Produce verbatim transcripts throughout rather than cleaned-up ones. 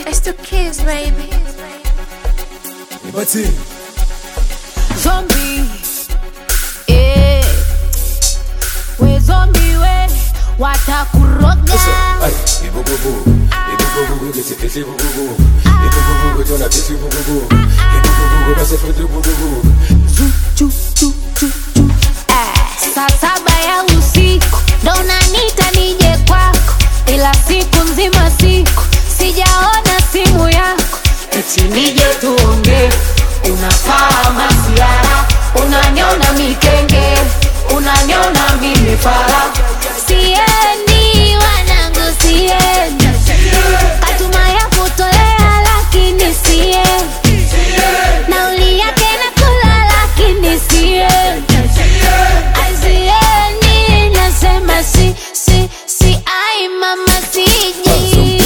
It's the kids, baby. Ibati Zombie, eh. We zombie we, watakuroga. Ay, ibububu, ibububu, gesi ibububu, ibububu, tona tisi ibububu, ibububu, basi fudu ibububu. Zu, ju, ju, ju, ju. Eh, saa saba ya usiku, ndo unaniita nije kwako, ila siku nzima siku sijaona simu yako. Eti nije tuongee, unafaa masiara, unaniona mikenge, unaniona mimi fala. Siendi wanangu siendi, katuma ya kutolea lakini siendi, nauli yake nakula lakini siendi. Ai siendi, nasema si, si, si, ai mama siji.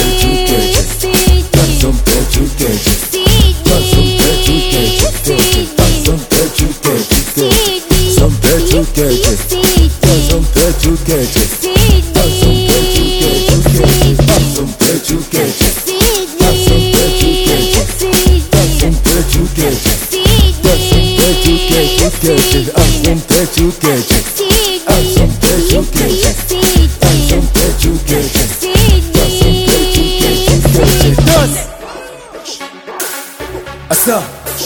Asa,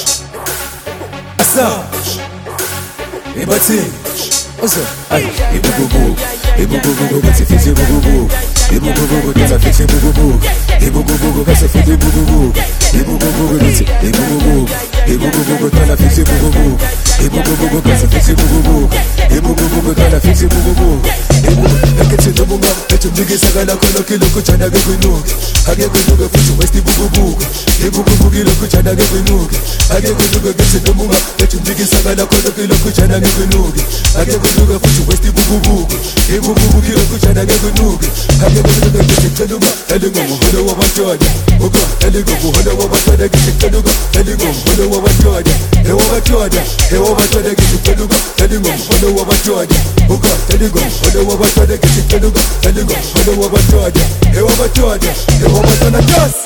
asa, ibati, ozo, ay, ibububu, ibububu, gasi fisi ibububu, ibububu, tona fisi ibububu, ibububu, gasi fisi ibububu, ibububu, gasi, ibububu, ibububu, tona fisi ibububu, ibububu, gasi fisi ibububu, ibububu, tona fisi ibububu, ibububu, ekete nobunga, echo mjigi sagala kono kilo kuchana gegunuke, hage gunuke fusu westi ibububu, ibububu kilo kuchana gegunuke, hage gunuke gesi nobunga, echo mjigi sagala kono kilo kuchana gegunuke, hage gunuke fusu westi ibububu, ibububu kilo kuchana gegunuke, hage gunuke gesi kanuga, elingo muhono wa batwada, oga elingo muhono wa batwada gesi kanuga, elingo muhono wa batwada, ewa batwada, ewa batwada gesi kanuga, elingo muhono wa batwada, oga elingo muhono wa batwada gesi kanuga, elingo muhono wa batwada, ewa batwada, ewa batwada just.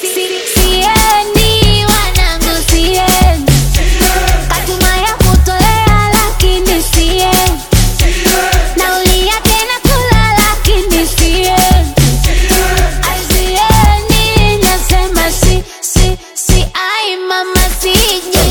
Siendi wanangu siendi, katuma ya kutolea lakini siendi, nauli yake nakula lakini siendi. Ai siendi, nasema si, si, si, ai mama siji.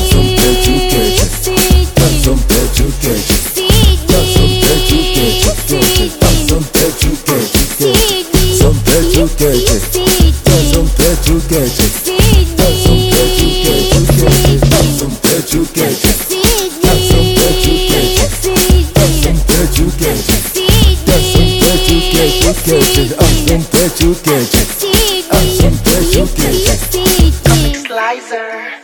Comic Slicer.